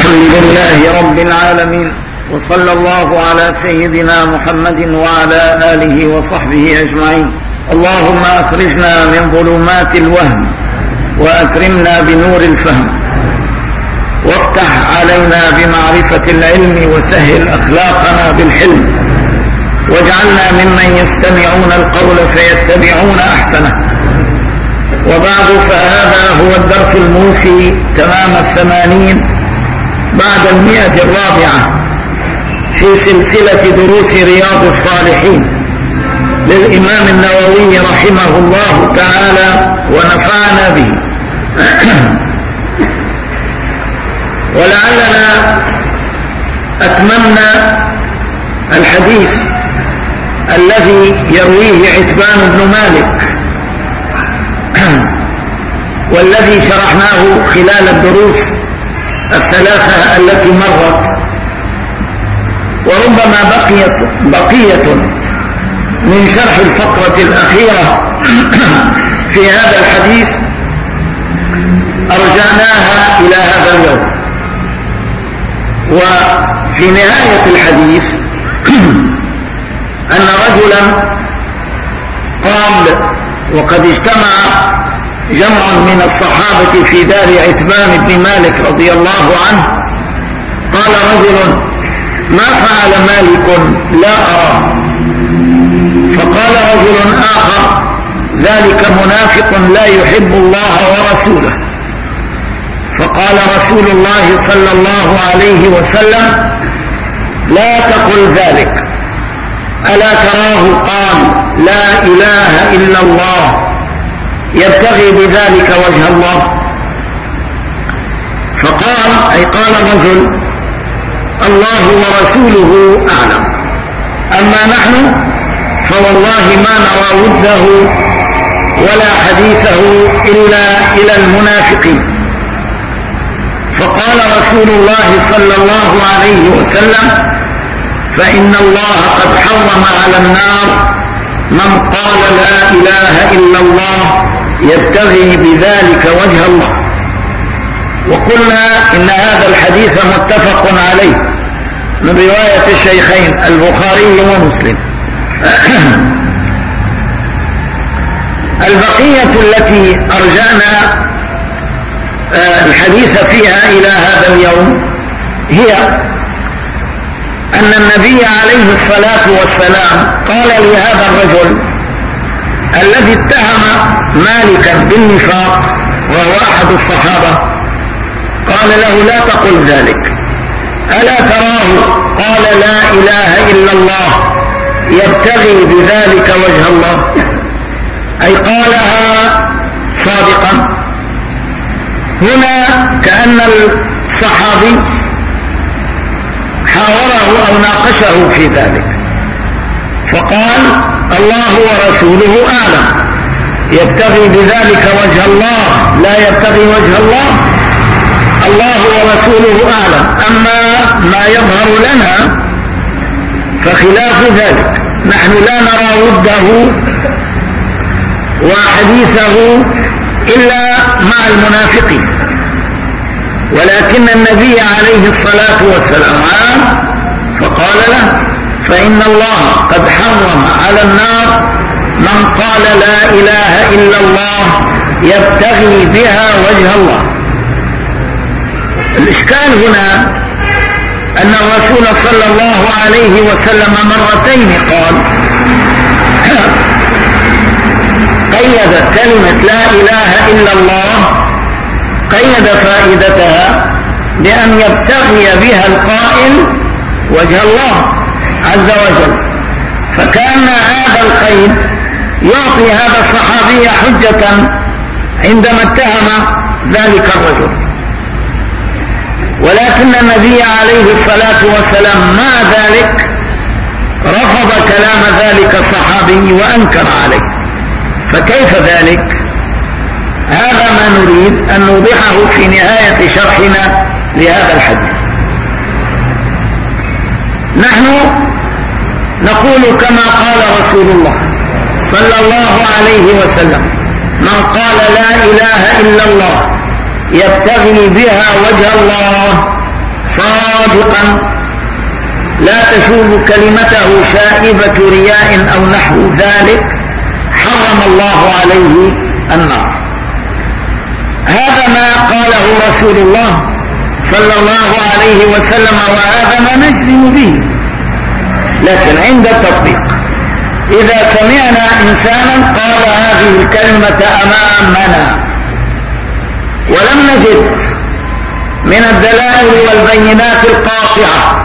الحمد لله رب العالمين، وصلى الله على سيدنا محمد وعلى آله وصحبه أجمعين. اللهم أخرجنا من ظلمات الوهم وأكرمنا بنور الفهم، وافتح علينا بمعرفة العلم، وسهل أخلاقنا بالحلم، واجعلنا ممن يستمعون القول فيتبعون أحسنه. وبعد، فهذا هو الدرس الموفي تمام 80 بعد 100 في سلسلة دروس رياض الصالحين للإمام النووي رحمه الله تعالى ونفعنا به. ولعلنا أتممنا الحديث الذي يرويه عتبان بن مالك، والذي شرحناه خلال الدروس الثلاثة التي مرت، وربما بقية من شرح الفقرة الأخيرة في هذا الحديث أرجعناها إلى هذا اليوم. وفي نهاية الحديث أن رجلا قال، وقد اجتمع جمع من الصحابة في دار عتبان بن مالك رضي الله عنه، قال رجل: ما فعل مالك لا أراه. فقال رجل آخر: ذلك منافق لا يحب الله ورسوله. فقال رسول الله صلى الله عليه وسلم: لا تقل ذلك، ألا تراه قال لا إله إلا الله يبتغي بذلك وجه الله؟ فقال، أي قال الرجل: الله ورسوله أعلم، أما نحن فوالله ما نرى وده ولا حديثه إلا إلى المنافقين. فقال رسول الله صلى الله عليه وسلم: فإن الله قد حرم على النار من قال لا إله إلا الله يبتغي بذلك وجه الله. وقلنا إن هذا الحديث متفق عليه من رواية الشيخين البخاري ومسلم. البقية التي أرجعنا الحديث فيها إلى هذا اليوم هي أن النبي عليه الصلاة والسلام قال لهذا الرجل الذي اتهم مالكا بالنفاق وهو أحد الصحابة، قال له: لا تقل ذلك، ألا تراه قال لا إله إلا الله يبتغي بذلك وجه الله؟ أي قالها صادقا. هنا كأن الصحابي حاوره أو ناقشه في ذلك، فقال: الله ورسوله أعلم، يبتغي بذلك وجه الله لا يبتغي وجه الله، الله ورسوله أعلم، أما ما يظهر لنا فخلاف ذلك. نحن لا نرى وده وحديثه إلا مع المنافقين، ولكن النبي عليه الصلاة والسلام فقال له: فإن الله قد حرم على النار من قال لا إله إلا الله يبتغي بها وجه الله. الإشكال هنا أن الرسول صلى الله عليه وسلم مرتين قال قيد كلمة لا إله إلا الله، قيد فائدتها بأن يبتغي بها القائل وجه الله عز وجل، فكان هذا القيد يعطي هذا الصحابي حجة عندما اتهم ذلك الرجل. ولكن النبي عليه الصلاة والسلام مع ذلك رفض كلام ذلك الصحابي وأنكر عليه. فكيف ذلك؟ هذا ما نريد أن نوضحه في نهاية شرحنا لهذا الحديث. نحن نقول كما قال رسول الله صلى الله عليه وسلم: من قال لا إله إلا الله يبتغي بها وجه الله صادقا لا تشوب كلمته شائبة رياء أو نحو ذلك حرم الله عليه النار. هذا ما قاله رسول الله صلى الله عليه وسلم، وهذا ما نجزم به. لكن عند التطبيق إذا سمعنا إنسانا قال هذه الكلمة أمامنا ولم نجد من الدلائل والبينات القاطعة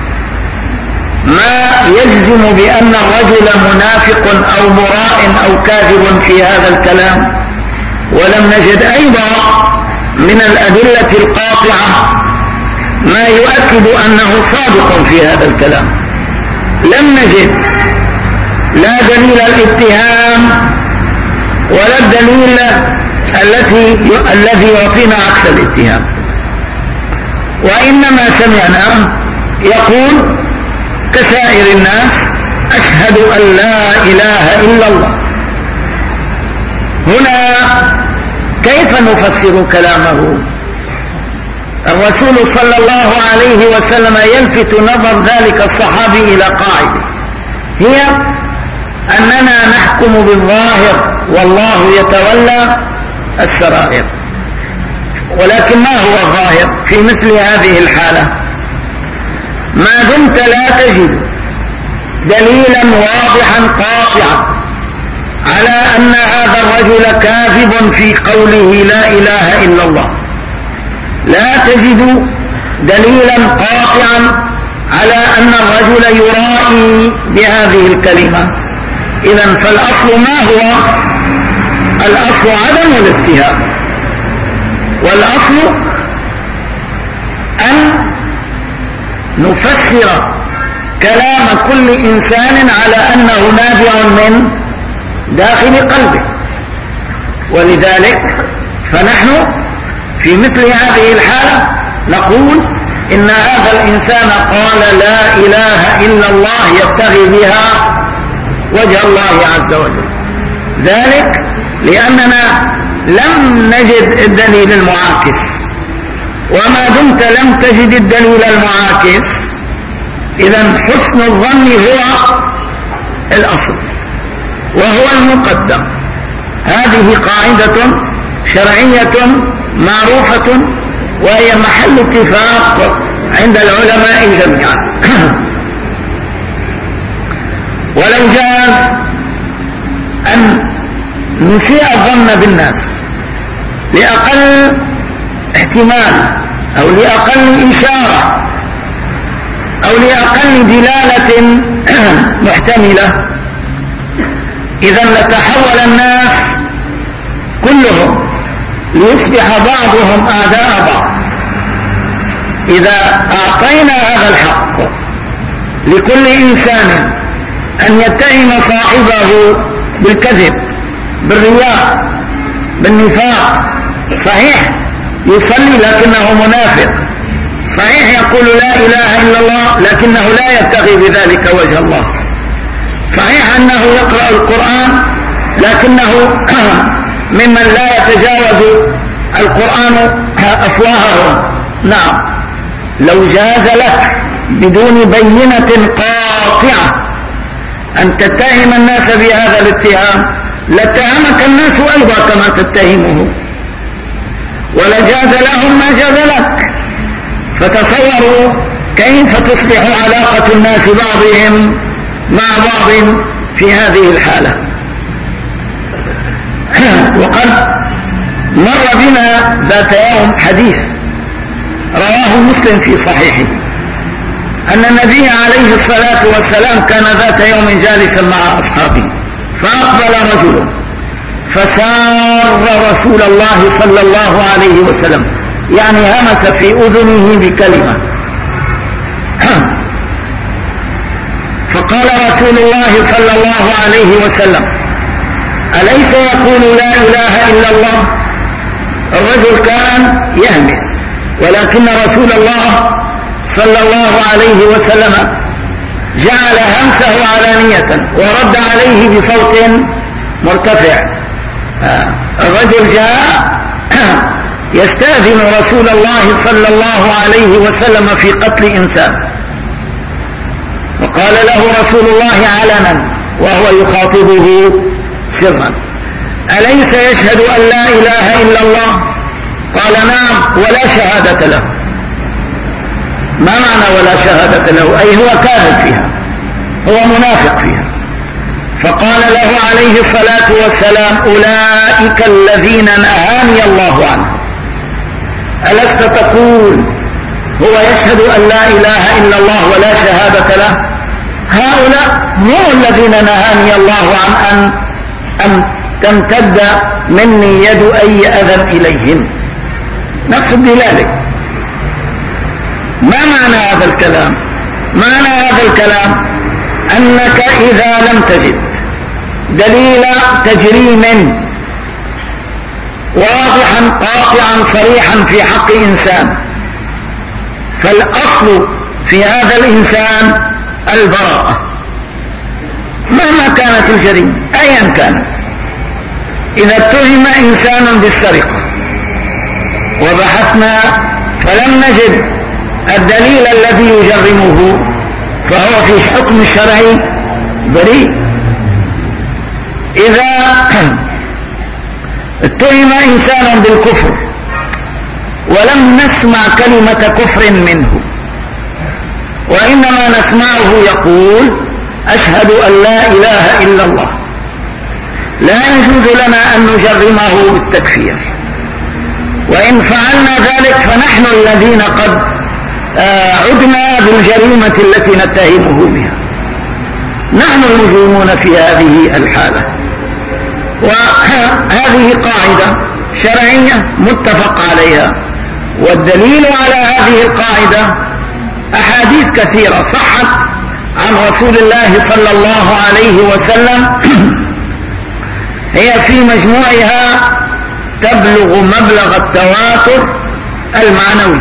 ما يجزم بأن الرجل منافق أو مراء أو كاذب في هذا الكلام، ولم نجد أيضا من الأدلة القاطعة ما يؤكد أنه صادق في هذا الكلام، لم نجد لا دليل الاتهام ولا الدليل الذي يعطينا عكس الاتهام، وإنما سمعنا يقول كسائر الناس أشهد أن لا إله إلا الله. هنا كيف نفسر كلامه؟ الرسول صلى الله عليه وسلم يلفت نظر ذلك الصحابي إلى قاعدة، هي أننا نحكم بالظاهر والله يتولى السرائر. ولكن ما هو الظاهر في مثل هذه الحالة؟ ما دمت لا تجد دليلا واضحا قاطعا على أن هذا الرجل كاذب في قوله لا إله إلا الله، لا تجد دليلا قاطعا على أن الرجل يرائي بهذه الكلمة، إذن فالأصل ما هو؟ الأصل عدم الاتهام، والأصل أن نفسر كلام كل إنسان على أنه نابع من داخل قلبه. ولذلك فنحن في مثل هذه الحالة نقول إن هذا الإنسان قال لا إله إلا الله يبتغي بها وجه الله عز وجل، ذلك لأننا لم نجد الدليل المعاكس، وما دمت لم تجد الدليل المعاكس إذن حسن الظن هو الأصل وهو المقدم. هذه قاعدة شرعية معروفة وهي محل اتفاق عند العلماء جميعا. ولو جاز أن نسيء الظن بالناس لأقل احتمال أو لأقل إشارة أو لأقل دلالة محتملة، إذا لتحول الناس كلهم ليصبح بعضهم أعداء بعض. إذا أعطينا هذا الحق لكل إنسان أن يتهم صاحبه بالكذب بالرياء بالنفاق، صحيح يصلي لكنه منافق، صحيح يقول لا إله إلا الله لكنه لا يبتغي بذلك وجه الله، صحيح أنه يقرأ القرآن لكنه ممن لا يتجاوز القرآن أفواههم. نعم، لو جاز لك بدون بينة قاطعة أن تتهم الناس بهذا الاتهام لاتهمك الناس أيضا كما تتهمه، ولجاز لهم ما جاز لك. فتصوروا كيف تصبح علاقة الناس بعضهم مع بعض في هذه الحالة. وقد مر بنا ذات يوم حديث رواه مسلم في صحيحه أن النبي عليه الصلاة والسلام كان ذات يوم جالسا مع أصحابه فأقبل رجل فسار رسول الله صلى الله عليه وسلم، يعني همس في أذنه بكلمة، فقال رسول الله صلى الله عليه وسلم أليس يقول لا إله إلا الله؟ الرجل كان يهمس، ولكن رسول الله صلى الله عليه وسلم جعل همسه علانية ورد عليه بصوت مرتفع. الرجل جاء يستأذن رسول الله صلى الله عليه وسلم في قتل إنسان، وقال له رسول الله علنا وهو يخاطبه سرا: أليس يشهد أن لا إله إلا الله؟ قال: نعم، ولا شهادة له. ما معنى ولا شهادة له؟ أي هو كاذب فيها، هو منافق فيها. فقال له عليه الصلاة والسلام: أولئك الذين نهاني الله عنهم. ألست تقول هو يشهد أن لا إله إلا الله ولا شهادة له؟ هؤلاء هم الذين نهاني الله عن أن تمتد مني يد أي أذى إليهم. نقصد بذلك ما معنى هذا الكلام؟ معنى هذا الكلام أنك إذا لم تجد دليل تجريم واضحا قاطعا صريحا في حق إنسان، فالأصل في هذا الإنسان البراءة مهما كانت الجريمة أيا كانت. إذا اتهم إنسان بالسرقة وبحثنا فلم نجد الدليل الذي يجرمه فهو في حكم الشرعي بريء. إذا اتهم إنسان بالكفر ولم نسمع كلمة كفر منه، وإنما نسمعه يقول: أشهد أن لا إله إلا الله، لا يجوز لنا أن نجرمه بالتكفير. وإن فعلنا ذلك فنحن الذين قد عدنا بالجريمة التي نتهمه بها، نحن المجرمون في هذه الحالة. وهذه قاعدة شرعية متفق عليها، والدليل على هذه القاعدة أحاديث كثيرة صحت عن رسول الله صلى الله عليه وسلم، هي في مجموعها تبلغ مبلغ التواتر المعنوي.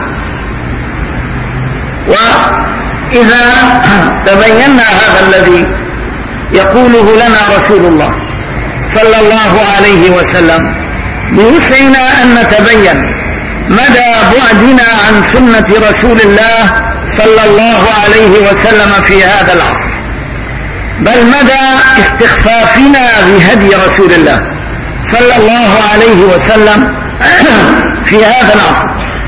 وإذا تبينا هذا الذي يقوله لنا رسول الله صلى الله عليه وسلم بوسعنا أن نتبين مدى بعدنا عن سنة رسول الله صلى الله عليه وسلم في هذا العصر، بل مدى استخفافنا بهدي رسول الله صلى الله عليه وسلم في هذا العصر،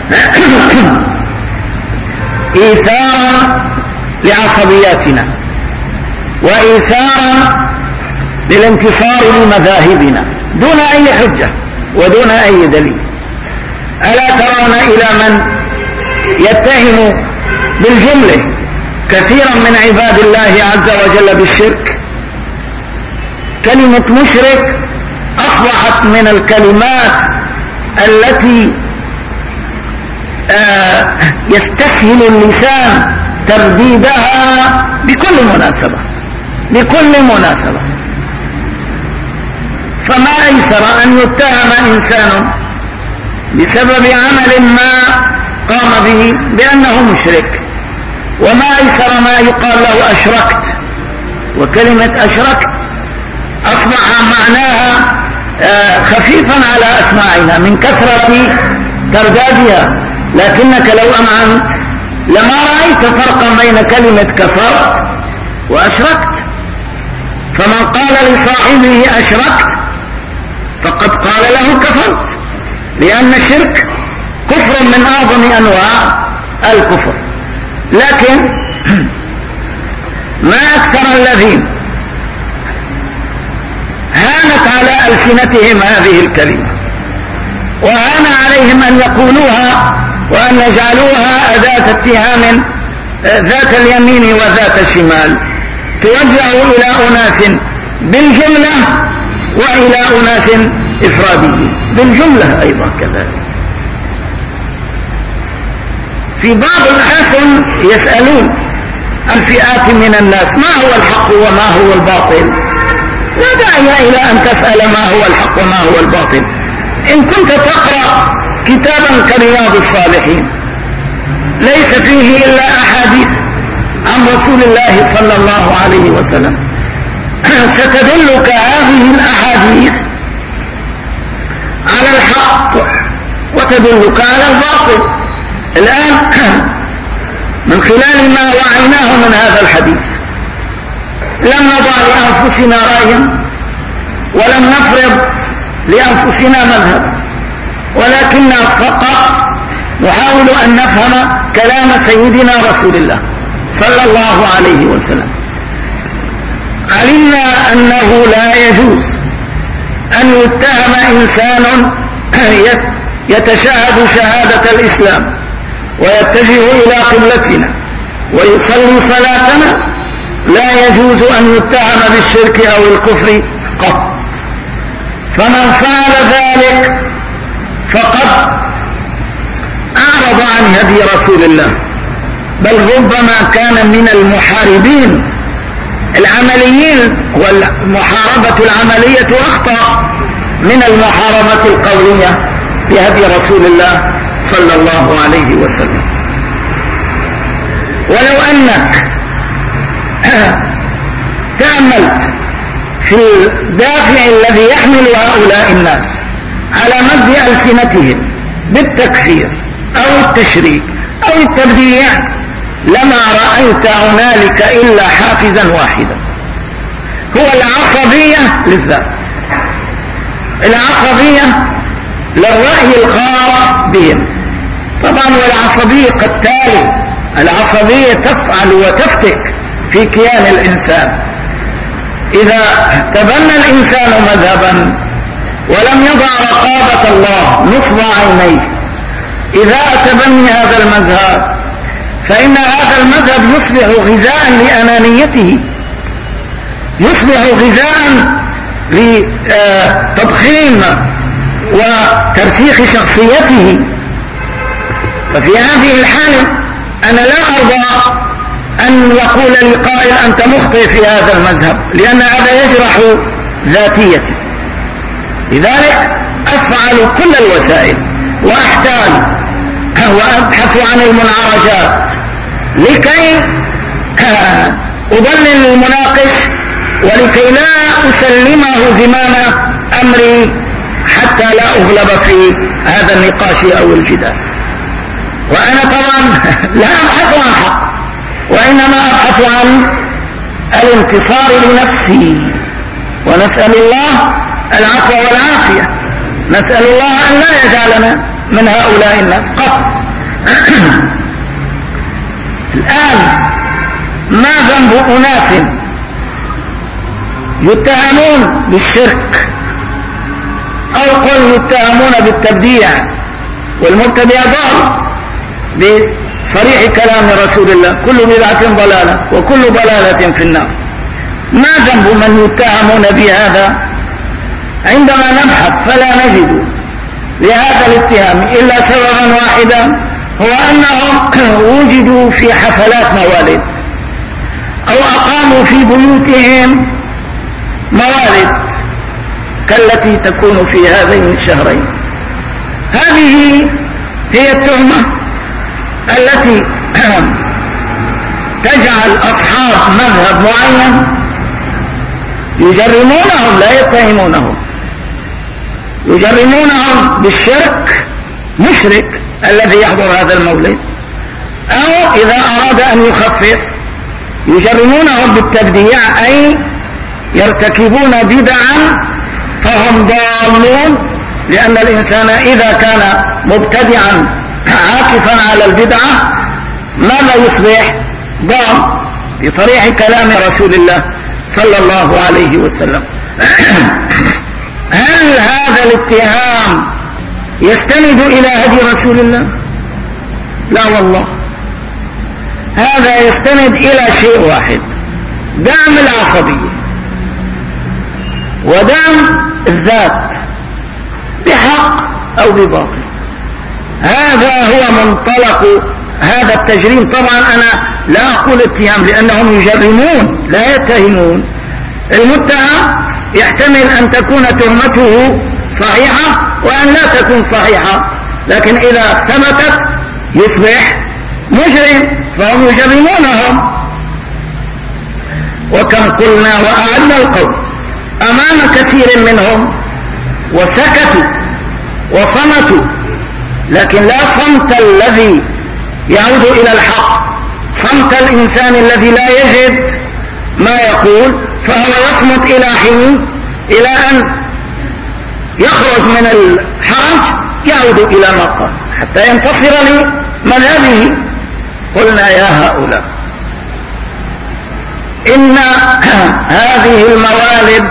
إيثارا لعصبياتنا وإيثارا للانتصار لمذاهبنا دون أي حجة ودون أي دليل. ألا ترون إلى من يتهم بالجملة كثيرا من عباد الله عز وجل بالشرك؟ كلمة مشرك أصبحت من الكلمات التي يستسهل اللسان ترديدها بكل مناسبة. فما أيسر أن يتهم إنسان بسبب عمل ما قام به بأنه مشرك، وما أيسر ما يقال له أشركت. وكلمة أشركت أصبح معناها خفيفا على أسماعنا من كثرة تردادها، لكنك لو أمعنت لما رأيت فرقا بين كلمة كفرت وأشركت. فمن قال لصاحبه أشركت فقد قال له كفرت، لأن الشرك كفر من أعظم أنواع الكفر. لكن ما أكثر الذين هانت على ألسنتهم هذه الكلمة، وهان عليهم أن يقولوها وأن يجعلوها أداة اتهام ذات اليمين وذات الشمال، توجه إلى أناس بالجملة وإلى أناس إفراديين بالجملة أيضا كذلك. في بعض الناس يسألون الفئات من الناس ما هو الحق وما هو الباطل. لا داعي إلى أن تسأل ما هو الحق وما هو الباطل إن كنت تقرأ كتابا كرياض الصالحين ليس فيه إلا أحاديث عن رسول الله صلى الله عليه وسلم. ستدلك هذه الأحاديث على الحق وتدلك على الباطل. الآن من خلال ما وعيناه من هذا الحديث لم نضع لأنفسنا رأيا ولم نفرض لأنفسنا مذهبا، ولكننا فقط نحاول أن نفهم كلام سيدنا رسول الله صلى الله عليه وسلم. علمنا أنه لا يجوز أن يتهم إنسان يتشهد شهادة الإسلام ويتجه إلى قبلتنا ويصلي صلاتنا، لا يجوز أن يتهم بالشرك أو الكفر قط. فمن فعل ذلك فقد أعرض عن هدي رسول الله، بل ربما كان من المحاربين العمليين، والمحاربة العملية أخطر من المحاربة القولية بهدي رسول الله صلى الله عليه وسلم. ولو أنك تأملت في الدافع الذي يحمل هؤلاء الناس على مد ألسنتهم بالتكفير أو التشريك أو التبديع لما رأيت هنالك إلا حافزا واحدا، هو العصبية للذات، العصبية للرأي الخاص بهم. طبعا والعصبية قد تالي، العصبية تفعل وتفتك في كيان الإنسان. إذا تبنى الإنسان مذهبا ولم يضع رقابة الله نصب عينيه، إذا تبني هذا المذهب فإن هذا المذهب يصبح غذاء لأنانيته، يصبح غذاء لتضخيم وترسيخ شخصيته. ففي هذه الحالة أنا لا أرضى أن يقول لي قائل أنت مخطئ في هذا المذهب، لأن هذا يجرح ذاتيتي. لذلك أفعل كل الوسائل وأحتاج وأبحث عن المنعرجات لكي أضلل المناقش، ولكي لا أسلمه زمام أمري حتى لا أغلب في هذا النقاش أو الجدال. وأنا طبعا لا أبحث عن حق، وإنما أبحث عن الانتصار لنفسي، ونسأل الله العفو والعافية، نسأل الله أن لا يجعلنا من هؤلاء الناس قط. الآن ما ذنب أناس يتهمون بالشرك أو قل يتهمون بالتبديع، والمبتدع ضال بصريح كلام رسول الله كل بدعة ضلالة وكل ضلالة في النار. ما ذنب من يتهمون بهذا؟ عندما نبحث فلا نجد لهذا الاتهام إلا سببا واحدا، هو أنهم وجدوا في حفلات موالد أو أقاموا في بيوتهم موالد كالتي تكون في هذين الشهرين. هذه هي التهمة التي تجعل أصحاب مذهب معين يجرمونهم، لا يتهمونهم، يجرمونهم بالشرك، مشرك الذي يحضر هذا المولد، أو إذا أراد أن يخفف يجرمونهم بالتبديع، أي يرتكبون بدعا فهم ضالون، لأن الإنسان إذا كان مبتدعا عاكفا على البدعة ماذا يصبح؟ ضال، بصريح كلام رسول الله صلى الله عليه وسلم. هل هذا الاتهام يستند إلى هدي رسول الله؟ لا والله، هذا يستند إلى شيء واحد، دعم العصبية ودعم الذات بحق أو بباطل. هذا هو منطلق هذا التجريم. طبعا أنا لا أقول اتهام لأنهم يجرمون لا يتهمون. المتهم يحتمل أن تكون تهمته صحيحة وأن لا تكون صحيحة، لكن إذا ثبتت يصبح مجرم، فهم يجرمونهم. وكم قلنا وأعدنا القول أمام كثير منهم وسكتوا وصمتوا لكن لا صمت الذي يعود إلى الحق، صمت الإنسان الذي لا يجد ما يقول، فهو يصمت إلى حين، إلى أن يخرج من الحرج يعود إلى ما قال حتى ينتصر لمذهبه. قلنا يا هؤلاء إن هذه الموالد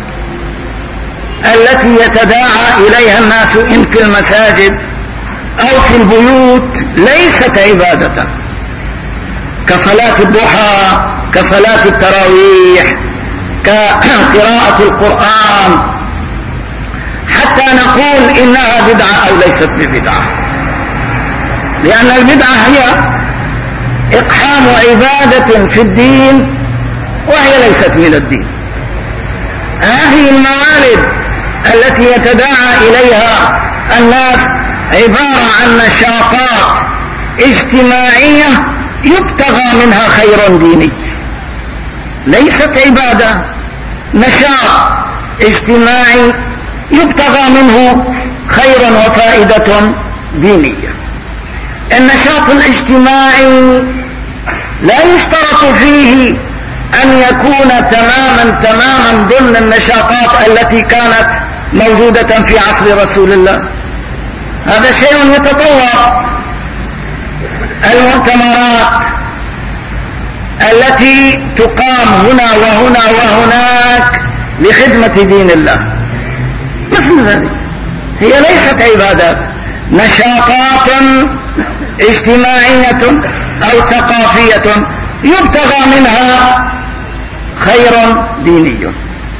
التي يتداعى إليها الناس إن في المساجد أو في البيوت ليست عبادة كصلاة الضحى، كصلاة التراويح، كقراءة القرآن، حتى نقول إنها بدعة أو ليست ببدعة، لأن البدعة هي إقحام عبادة في الدين وهي ليست من الدين. هذه الموالد التي يتداعى إليها الناس عبارة عن نشاطات اجتماعية يبتغى منها خير ديني، ليست عبادة، نشاط اجتماعي يبتغى منه خير وفائدة دينية. النشاط الاجتماعي لا يشترط فيه أن يكون تماما ضمن النشاطات التي كانت موجودة في عصر رسول الله، هذا شيء يتطور. المؤتمرات التي تقام هنا وهنا وهناك لخدمة دين الله مثل ذلك هي ليست عبادات، نشاطات اجتماعية أو ثقافية يبتغى منها خير ديني.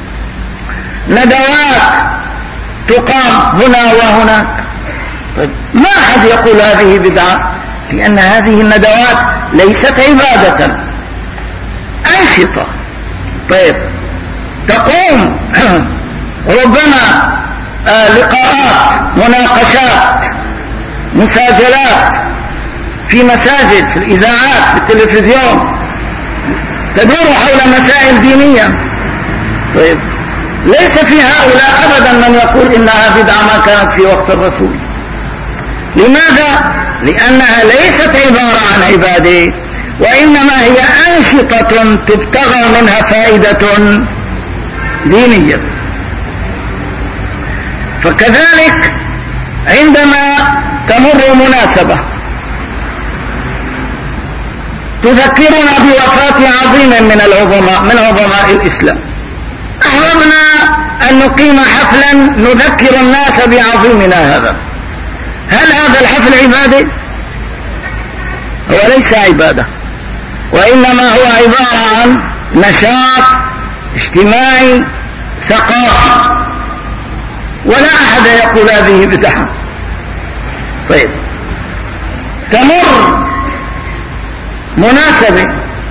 ندوات تقام هنا وهناك، طيب ما أحد يقول هذه بدعة، لأن هذه الندوات ليست عبادة، أنشطة. طيب تقوم ربما لقاءات، مناقشات، مساجلات في مساجد، في الإذاعات، في التلفزيون، تدور حول مسائل دينية. طيب ليس في هؤلاء أبدا من يقول إنها بدعة ما كانت في وقت الرسول. لماذا؟ لأنها ليست عبارة عن عبادة، وإنما هي أنشطة تبتغى منها فائدة دينية. فكذلك عندما تمر مناسبة تذكرنا بوفاة عظيم من العظماء، من عظماء الإسلام، أحببنا أن نقيم حفلا نذكر الناس بعظيمنا هذا. هل هذا الحفل عبادة؟ هو ليس عبادة، وإنما هو عبارة عن نشاط اجتماعي ثقافي، ولا أحد يقول هذه بدعة. طيب تمر مناسبة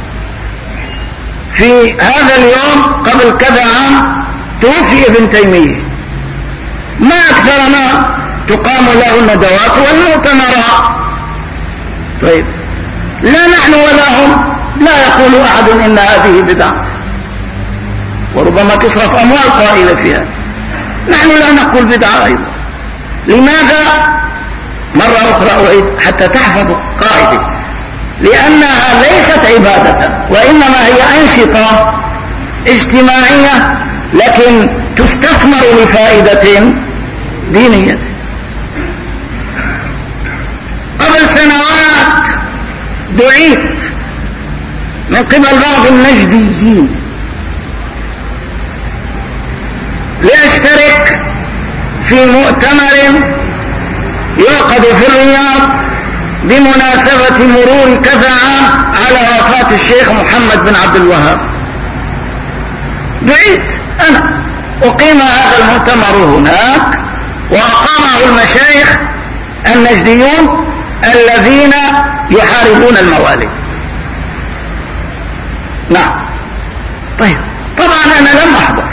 في هذا اليوم قبل كذا عام توفي ابن تيمية، ما أكثر ما تقام له الندوات والمؤتمرات. طيب لا نحن ولا هم، لا يقول أحد إن هذه بدعة، وربما تصرف أموال قائلة فيها، نحن لا نقول بدعة أيضا. لماذا؟ مرة أخرى أعيد حتى تحفظوا قاعدة، لأنها ليست عبادة، وإنما هي أنشطة اجتماعية لكن تستثمر لفائدة دينية. قبل سنوات دعيت من قبل بعض النجديين لأشترك في مؤتمر يعقد في الرياض بمناسبة مرور كذا عام على وفاة الشيخ محمد بن عبد الوهاب. دعيت أنا، أقيم هذا المؤتمر هناك، وأقامه المشايخ النجديون الذين يحاربون الموالد. نعم. طيب طبعا أنا لم أحضر،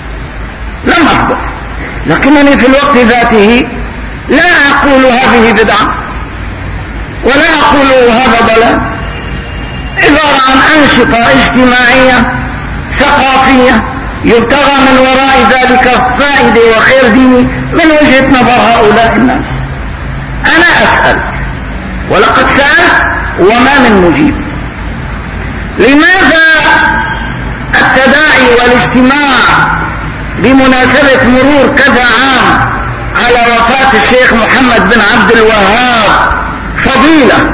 لكنني في الوقت ذاته لا أقول هذه بدعة ولا أقول هذا ضلال، عبارة عن أنشطة اجتماعية ثقافية يبتغى من وراء ذلك فائدة وخير ديني من وجهة نظر هؤلاء الناس. أنا أسأل ولقد سألت وما من مجيب. لماذا التداعي والاجتماع بمناسبة مرور كذا عام على وفاة الشيخ محمد بن عبد الوهاب فضيلة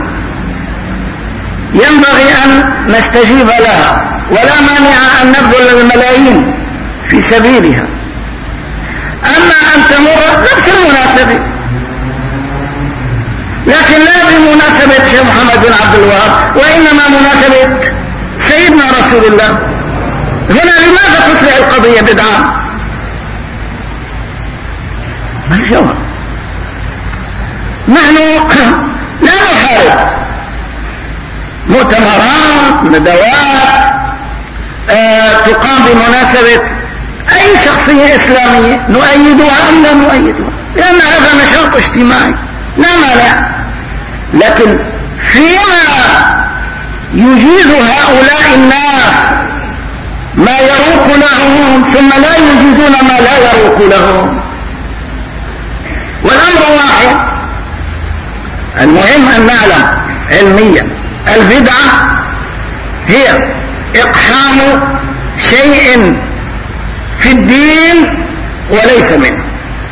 ينبغي أن نستجيب لها، ولا مانع أن نبذل الملايين في سبيلها. أما أن تمر نفس المناسبة، لكن لا بمناسبة الشيخ محمد بن عبد الوهاب، وإنما مناسبة سيدنا رسول الله. هنا لماذا تصبح القضية بدعة؟ ما الجواب؟ نحن لا نحارب مؤتمرات ندوات تقام بمناسبة أي شخصية إسلامية، نؤيدها أم لا نؤيدها، لأن هذا نشاط اجتماعي لا مانع. لكن فيما يجيز هؤلاء الناس ما يروق لهم ثم لا يجيزون ما لا يروق لهم، والأمر واحد. المهم أن نعلم علميا البدعة هي إقحام شيء في الدين وليس منه.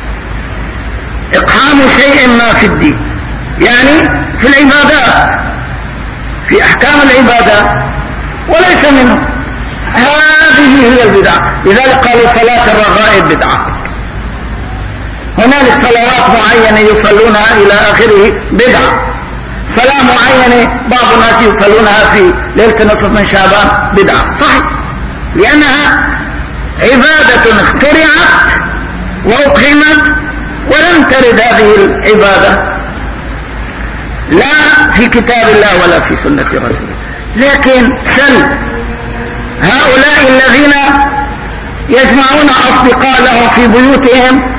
إقحام شيء ما في الدين يعني في العبادات، في أحكام العبادات وليس منه، هذه هي البدعة. لذلك قالوا صلاة الرغائب بدعة. هنالك صلوات معينة يصلونها إلى آخره بدعة. صلاة معينة بعض الناس يصلونها في ليلة نصف من شعبان بدعة، صحيح، لأنها عبادة اخترعت وأقيمت ولم ترد هذه العبادة لا في كتاب الله ولا في سنة رسوله. لكن سل هؤلاء الذين يجمعون أصدقاء لهم في بيوتهم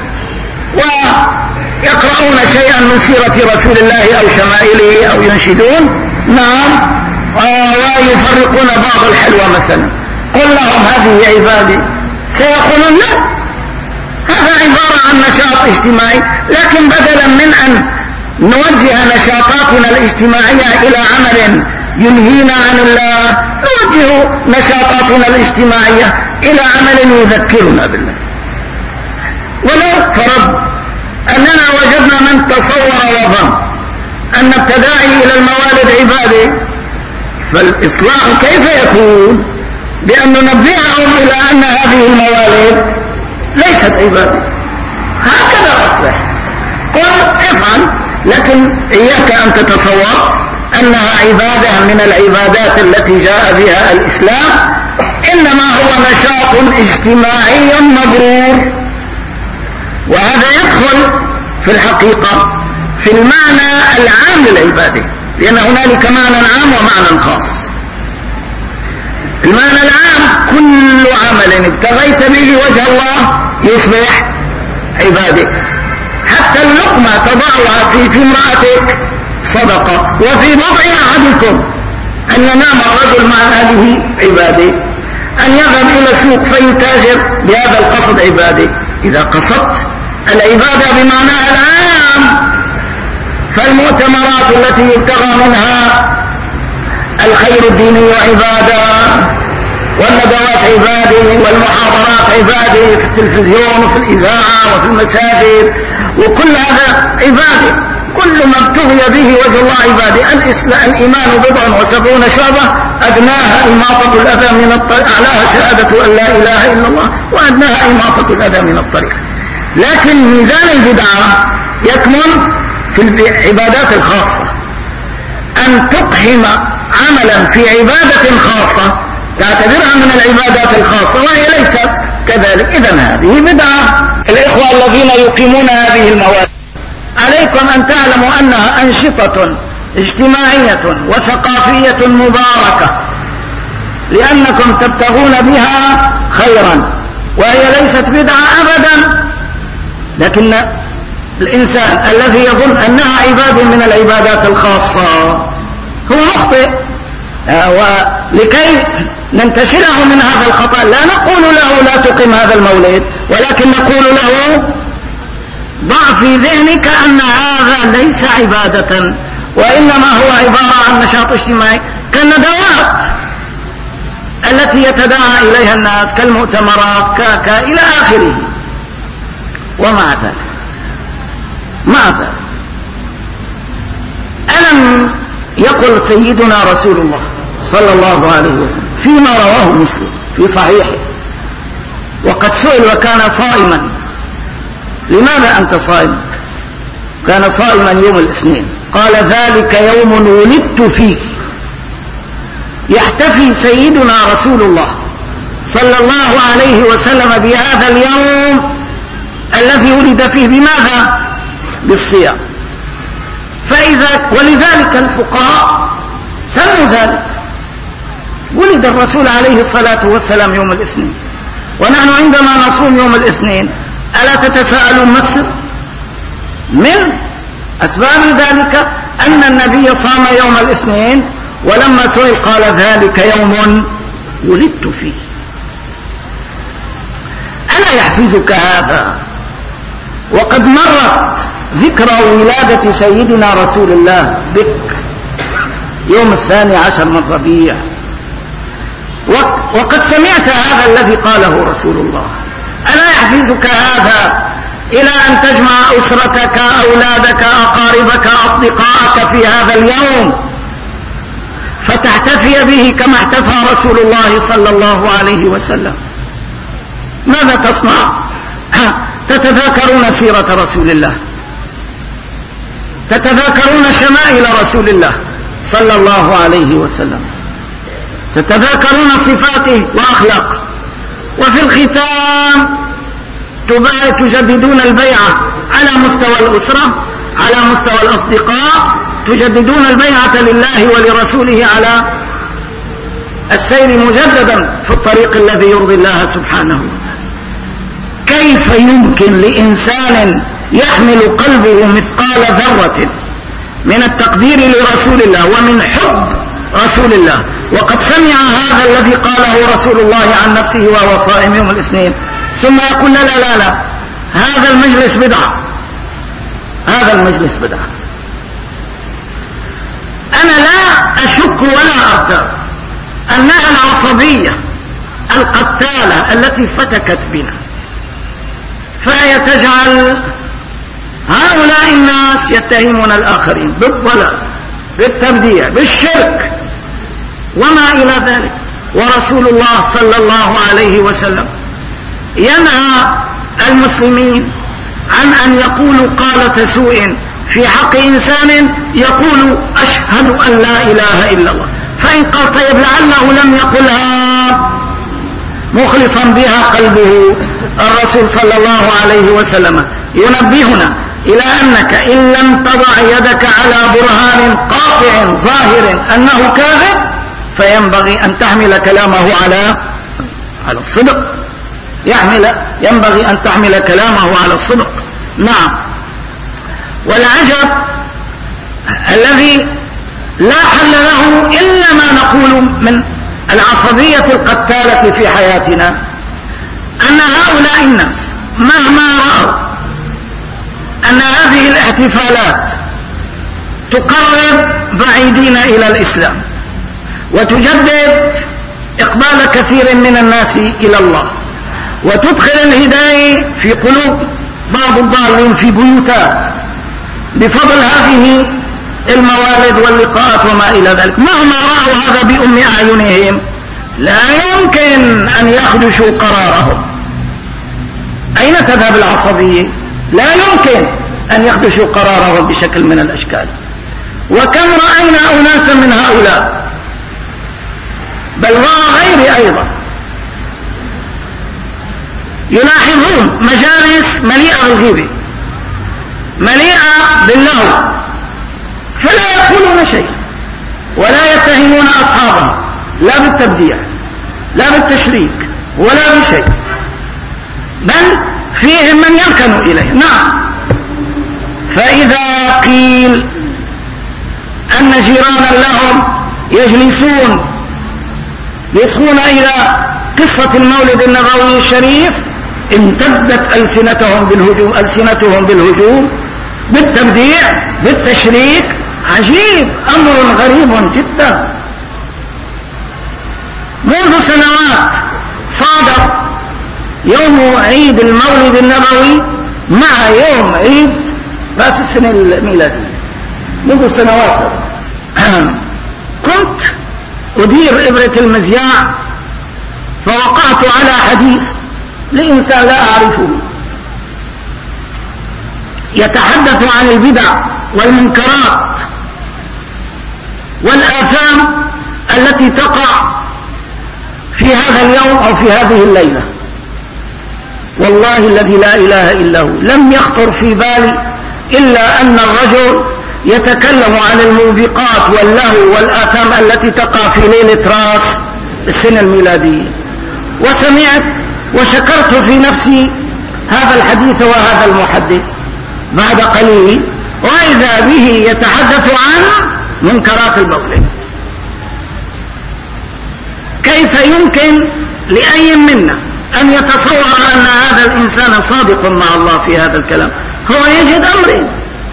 ويقرؤون شيئا من سيرة رسول الله أو شمائله أو ينشدون، نعم، ويفرقون بعض الحلوى مثلا، قل لهم هذه عبادي، سيقولون لا، هذا عبارة عن نشاط اجتماعي. لكن بدلا من أن نوجه نشاطاتنا الاجتماعية إلى عمل ينهينا عن الله، نوجه نشاطاتنا الاجتماعية إلى عمل يذكرنا بالله. ولو فرض أننا وجدنا من تصور وظن أن التداعي إلى الموالد عبادة، فالإصلاح كيف يكون؟ بأن ننبههم إلى أن هذه الموالد ليست عبادة. هكذا أصلح، قل افعل، لكن إياك أن تتصور أنها عبادة من العبادات التي جاء بها الإسلام، إنما هو نشاط اجتماعي مبرور. وهذا يدخل في الحقيقة في المعنى العام للعبادة، لأن هنالك معنى عام ومعنى خاص. المعنى العام كل عمل ابتغيت به وجه الله يصبح عبادة. حتى اللقمة تضعها في امرأتك صدقة، وفي بضع أحدكم أن ينام الرجل مع أهله عبادة، أن يذهب إلى السوق فيتاجر بهذا القصد عبادة. إذا قصدت العبادة بمعناها العام، فالمؤتمرات التي يبتغى منها الخير الديني عبادة، والندوات عبادة، والمحاضرات عبادة في التلفزيون وفي الإذاعة وفي المساجد، وكل هذا عبادة. كل ما ابتغي به وجه الله عبادة. الإيمان 70 شعبة، أدناها إماطة الأذى من الطريق، أعلاها شهادة أن لا إله إلا الله، وأدناها إماطة الأذى من الطريق. لكن ميزان البدعة يكمن في العبادات الخاصة، أن تقحم عملا في عبادة خاصة تعتبرها من العبادات الخاصة وهي ليست كذلك، إذن هذه بدعة. الإخوة الذين يقيمون هذه المواد عليكم أن تعلموا أنها أنشطة اجتماعية وثقافية مباركة، لأنكم تبتغون بها خيرا، وهي ليست بدعة أبدا. لكن الإنسان الذي يظن أنها عبادة من العبادات الخاصة هو مخطئ. ولكي ننتشله من هذا الخطأ لا نقول له لا تقم هذا المولد، ولكن نقول له ضع في ذهنك أن هذا ليس عبادة، وإنما هو عبارة عن نشاط اجتماعي كالندوات التي يتداعى إليها الناس كالمؤتمرات إلى آخره. ومع ذلك ألم يقل سيدنا رسول الله صلى الله عليه وسلم فيما رواه مسلم في صحيحه، وقد سئل وكان صائما: لماذا أنت صائم؟ كان صائما يوم الاثنين. قال: ذلك يوم ولدت فيه. يحتفي سيدنا رسول الله صلى الله عليه وسلم بهذا اليوم الذي ولد فيه. بماذا؟ بالصيام. ولذلك الفقهاء سموا ذلك. ولد الرسول عليه الصلاة والسلام يوم الاثنين، ونحن عندما نصوم يوم الاثنين ألا تتساءلون ما السر؟ من أسباب ذلك أن النبي صام يوم الاثنين، ولما سئل قال: ذلك يوم ولدت فيه. ألا يحفزك هذا؟ وقد مرت ذكرى ولادة سيدنا رسول الله بك يوم 12 من ربيع، وقد سمعت هذا الذي قاله رسول الله. ألا يحفزك هذا إلى أن تجمع أسرتك، أولادك، أقاربك، أصدقائك في هذا اليوم فتحتفي به كما احتفى رسول الله صلى الله عليه وسلم؟ ماذا تصنع؟ تتذاكرون سيرة رسول الله، تتذاكرون شمائل رسول الله صلى الله عليه وسلم، تتذاكرون صفاته وأخلاقه، وفي الختام تجددون البيعة على مستوى الأسرة، على مستوى الأصدقاء، تجددون البيعة لله ولرسوله على السير مجددا في الطريق الذي يرضي الله سبحانه وتعالى. كيف يمكن لإنسان يحمل قلبه مثقال ذرة من التقدير لرسول الله ومن حب رسول الله، وقد سمع هذا الذي قاله رسول الله عن نفسه وهو صائم يوم الاثنين، ثم يقول: لا لا لا لا، هذا المجلس بدعة، هذا المجلس بدعة. أنا لا أشك ولا أرتاب أنها العصبية القتالة التي فتكت بنا، فهي تجعل هؤلاء الناس يتهمون الآخرين بالضلال، بالتبديع، بالشرك وما إلى ذلك. ورسول الله صلى الله عليه وسلم ينهى المسلمين عن أن يقولوا قالة سوء في حق إنسان يقول: أشهد أن لا إله إلا الله. فإن قال: طيب لعله لم يقلها مخلصا بها قلبه، الرسول صلى الله عليه وسلم ينبهنا إلى أنك إن لم تضع يدك على برهان قاطع ظاهر أنه كاذب فينبغي أن تحمل كلامه على الصدق، ينبغي أن تحمل كلامه على الصدق. نعم. والعجب الذي لا حل له إلا ما نقول من العصبية القتالة في حياتنا، أن هؤلاء الناس مهما رأوا أن هذه الاحتفالات تقرب بعيدين إلى الإسلام وتجدد إقبال كثير من الناس إلى الله وتدخل الهداية في قلوب بعض الضالين في بيوتات بفضل هذه الموالد واللقاءات وما إلى ذلك، مهما رأوا هذا بأم أعينهم لا يمكن أن يخدشوا قرارهم. أين تذهب العصبية؟ لا يمكن أن يخدشوا قرارهم بشكل من الأشكال. وكم رأينا أناسا من هؤلاء، بل وغير أيضا، يلاحظون مجالس مليئة بالغيبة، مليئة باللهو، فلا يقولون شيئا ولا يتهمون أصحابهم لا بالتبديع لا بالتشريك ولا بشيء، بل فيهم من يركن إليه. نعم. فإذا قيل أن جيرانا لهم يجلسون يصغون إلى قصة المولد النبوي الشريف امتدت ألسنتهم بالهجوم بالتبديع بالتشريك. عجيب، أمر غريب جدا. منذ سنوات صادف يوم عيد المولد النبوي مع يوم عيد رأس السنة الميلادية منذ سنوات. كنت أدير إبرة المذياع فوقعت على حديث لإنسان لا أعرفه يتحدث عن البدع والمنكرات والآثام التي تقع في هذا اليوم أو في هذه الليلة. والله الذي لا إله إلا هو لم يخطر في بالي إلا أن الرجل يتكلم عن الموبقات واللهو والآثام التي تقع في ليلة رأس السنة الميلادية. وسمعت وشكرت في نفسي هذا الحديث وهذا المحدث. بعد قليل وإذا به يتحدث عن منكرات المولد. كيف يمكن لأي منا أن يتصور أن هذا الإنسان صادق مع الله في هذا الكلام؟ هو يجد أمرين: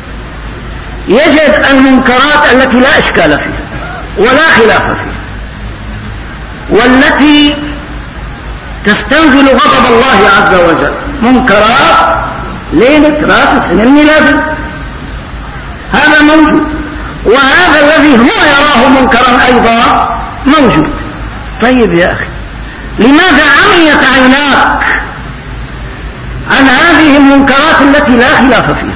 يجد المنكرات التي لا إشكال فيها ولا خلاف فيها والتي تستنزل غضب الله عز وجل، منكرات ليلة رأس السنة الميلادي، هذا موجود. وهذا الذي هو يراه منكرا أيضا موجود. طيب يا أخي، لماذا عميت عيناك عن هذه المنكرات التي لا خلاف فيها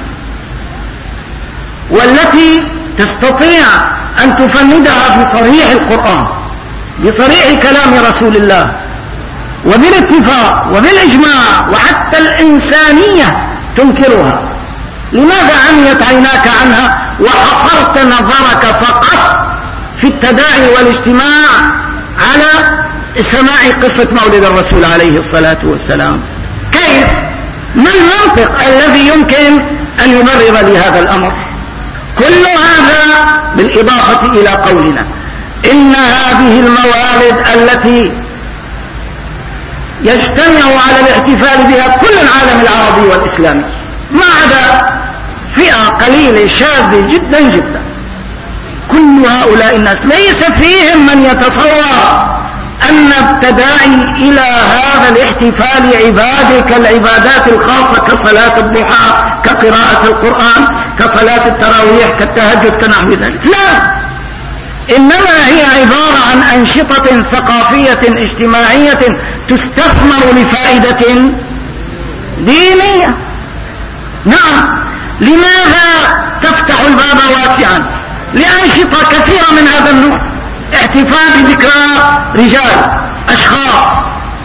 والتي تستطيع أن تفندها في صريح القرآن بصريح كلام رسول الله وبالاتفاق وبالإجماع وحتى الإنسانية تنكرها؟ لماذا عميت عيناك عنها وحصرت نظرك فقط في التداعي والاجتماع على سماع قصة مولد الرسول عليه الصلاة والسلام؟ كيف؟ ما المنطق الذي يمكن أن يبرر لهذا الأمر؟ كل هذا بالإضافة إلى قولنا إن هذه الموالد التي يجتمع على الاحتفال بها كل العالم العربي والإسلامي ما عدا فئة قليلة شاذة جدا جدا، كل هؤلاء الناس ليس فيهم من يتصور أن التداعي إلى هذا الاحتفال عبادة كالعبادات الخاصة كصلاة الضحى كقراءة القرآن كصلاة التراويح كالتهجد كنحو ذلك، لا، إنما هي عبارة عن أنشطة ثقافية اجتماعية تستثمر لفائدة دينية. نعم، لماذا تفتح الباب واسعا لأنشطة كثيرة من هذا النوع؟ احتفال بذكرى رجال أشخاص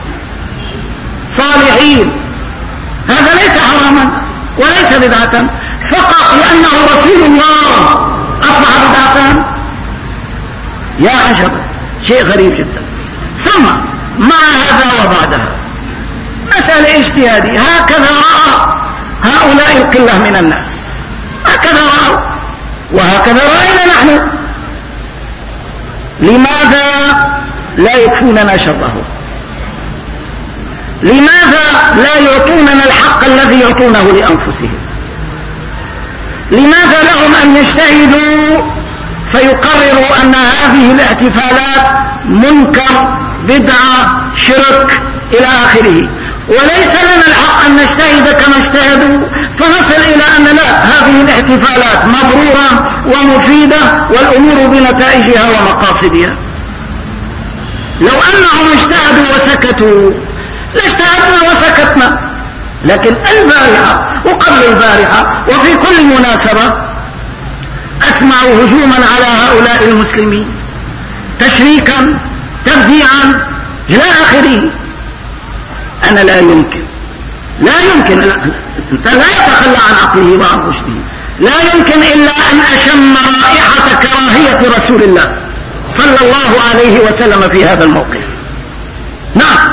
صالحين، هذا ليس حراما وليس بدعة، فقط لأنه رسول الله أصبح بدعة. يا عجبا، شيء غريب جدا. ثم مع هذا وبعدها مسألة اجتهادية، هكذا رأى هؤلاء القلة من الناس، هكذا رأوا وهكذا رأينا نحن. لماذا لا يكفوننا شره؟ لماذا لا يعطوننا الحق الذي يعطونه لأنفسهم؟ لماذا لهم أن يجتهدوا فيقرروا أن هذه الاحتفالات منكر بدعة شرك إلى آخره، وليس لنا الحق أن نجتهد كما اجتهدوا فنصل إلى أن لا، هذه الاحتفالات مبرورة ومفيدة والأمور بنتائجها ومقاصدها؟ لو أنهم اجتهدوا وسكتوا لاجتهدنا وسكتنا. لكن البارحة وقبل البارحة وفي كل مناسبة أسمع هجوما على هؤلاء المسلمين، تشريكا تبديعا إلى آخره. أنا لا يمكن أنت لا يتخلى عن عقله وعن رشده، لا يمكن إلا أن أشم رائحة كراهية رسول الله صلى الله عليه وسلم في هذا الموقف. نعم،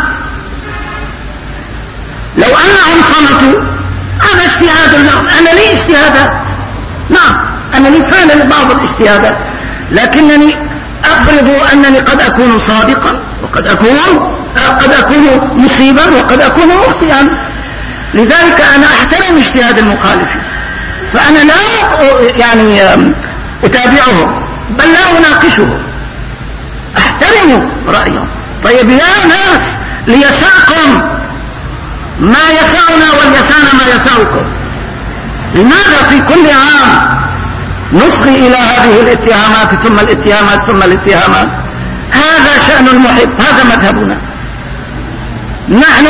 لو أنهم صمتوا هذا اجتهاد لهم، أنا لي اجتهادات، نعم أنا لي فعلا بعض الاجتهادات، لكنني أفرض أنني قد أكون صادقا وقد أكون مصيبا وقد أكون مخطئا. لذلك أنا أحترم اجتهاد المخالفين، فأنا لا يعني أتابعهم بل لا أناقشهم، أحترم رأيهم. طيب يا ناس، ليسعكم ما يسعنا وليسعنا ما يسعكم، لماذا في كل عام نصغي إلى هذه الاتهامات ثم الاتهامات ثم الاتهامات؟ هذا شأن المحب، هذا مذهبنا. نحن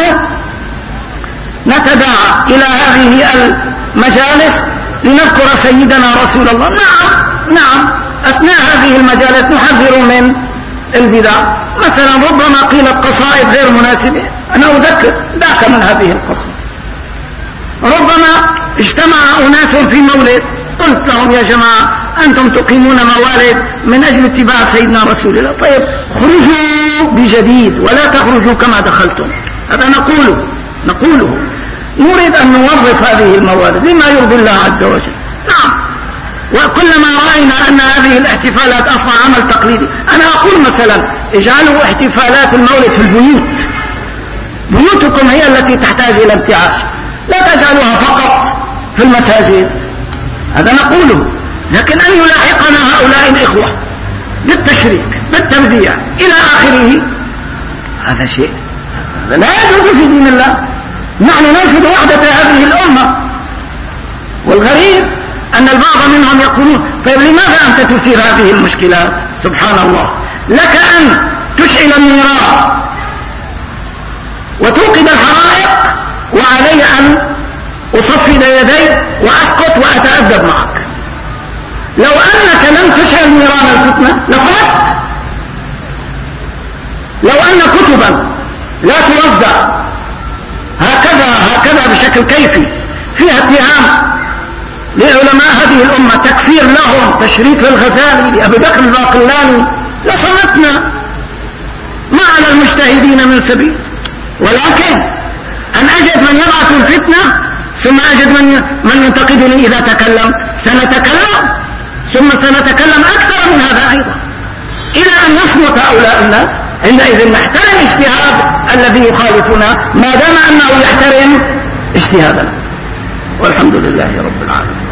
نتداعى إلى هذه المجالس لنذكر سيدنا رسول الله. نعم أثناء هذه المجالس نحذر من البدع، مثلا ربما قيلت قصائد غير مناسبة، أنا أذكر ذاك من هذه القصائد. ربما اجتمع أناس في مولد، قلت لهم يا جماعة أنتم تقيمون موالد من أجل اتباع سيدنا رسول الله، طيب خرجوا بجديد ولا تخرجوا كما دخلتم. هذا نقوله نريد أن نوظف هذه الموالد لما يرضي الله عز وجل. نعم، وكلما رأينا أن هذه الاحتفالات أصلا عمل تقليدي، أنا أقول مثلا اجعلوا احتفالات المولد في البيوت، بيوتكم هي التي تحتاج إلى انتعاش، لا تجعلوها فقط في المساجد. هذا نقوله، لكن أن يلاحقنا هؤلاء الإخوة بالتشريك بالتبديع إلى آخره، هذا شيء لا يجوز في دين الله. نحن ننشد وحدة هذه الأمة، والغريب أن البعض منهم يقولون طيب لماذا أنت تثير هذه المشكلات؟ سبحان الله، لك أن تشعل النيران وتوقد الحرائق، وعلي أن أصفد يدي وأسكت وأتأدب معك. لو أنك لم تشعل نيران الفتنة لخرجت. لو أن كتبا لا توزع هكذا بشكل كيفي فيها اتهام لعلماء هذه الأمة، تكفير لهم، تشريف للغزالي لأبي بكر الباقلاني، لصمتنا ما على المجتهدين من سبيل. ولكن أن أجد من يبعث الفتنة ثم أجد من ينتقدني إذا تكلم، سنتكلم ثم سنتكلم أكثر من هذا أيضا إلى أن يصمت هؤلاء الناس. عندئذ نحترم اجتهاد الذي يخالفنا ما دام أنه يحترم اجتهادنا، والحمد لله رب العالمين.